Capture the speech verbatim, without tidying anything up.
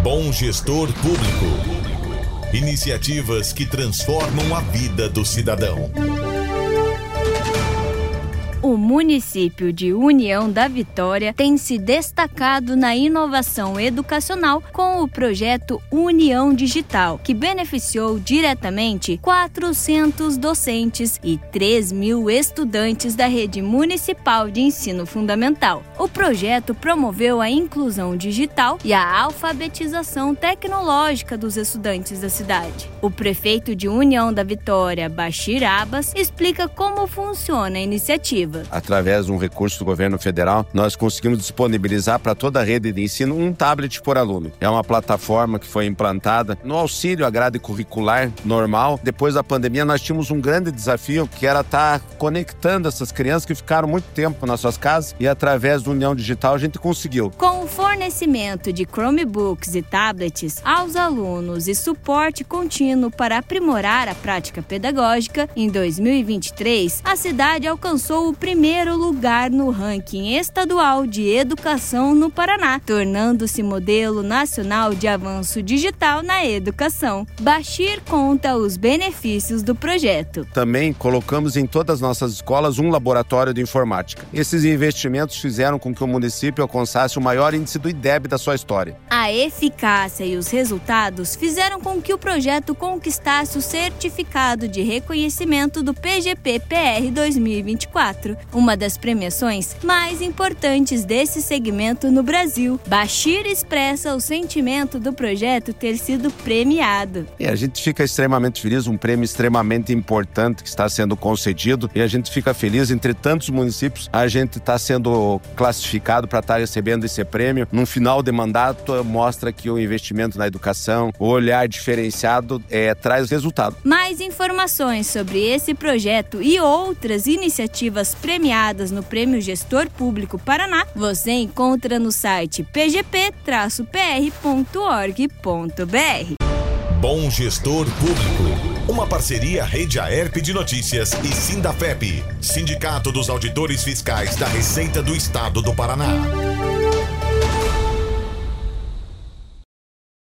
Bom Gestor Público. Iniciativas que transformam a vida do cidadão. O município de União da Vitória tem se destacado na inovação educacional com o projeto União Digital, que beneficiou diretamente quatrocentos docentes e três mil estudantes da rede municipal de ensino fundamental. O projeto promoveu a inclusão digital e a alfabetização tecnológica dos estudantes da cidade. O prefeito de União da Vitória, Bashir Abbas, explica como funciona a iniciativa. Através de um recurso do governo federal, nós conseguimos disponibilizar para toda a rede de ensino um tablet por aluno. É uma plataforma que foi implantada no auxílio à grade curricular normal. Depois da pandemia, nós tínhamos um grande desafio, que era estar conectando essas crianças que ficaram muito tempo nas suas casas, e através do União Digital a gente conseguiu. Com o fornecimento de Chromebooks e tablets aos alunos e suporte contínuo para aprimorar a prática pedagógica, em dois mil e vinte e três, a cidade alcançou o primeiro lugar no ranking estadual de educação no Paraná, tornando-se modelo nacional de avanço digital na educação. Bashir conta os benefícios do projeto. Também colocamos em todas as nossas escolas um laboratório de informática. Esses investimentos fizeram com que o município alcançasse o maior índice do I D E B da sua história. A eficácia e os resultados fizeram com que o projeto conquistasse o certificado de reconhecimento do P G P P R dois mil e vinte e quatro, uma das premiações mais importantes desse segmento no Brasil. Bashir expressa o sentimento do projeto ter sido premiado. E a gente fica extremamente feliz, um prêmio extremamente importante que está sendo concedido, e a gente fica feliz, entre tantos municípios, a gente está sendo classificado para estar recebendo esse prêmio. Num final de mandato, mostra que o investimento na educação, o olhar diferenciado, é, traz resultado. Mais informações sobre esse projeto e outras iniciativas premiadas no Prêmio Gestor Público Paraná, você encontra no site p g p traço p r ponto org ponto b r. Bom Gestor Público. Uma parceria Rede Aerp de Notícias e Sindafep, Sindicato dos Auditores Fiscais da Receita do Estado do Paraná.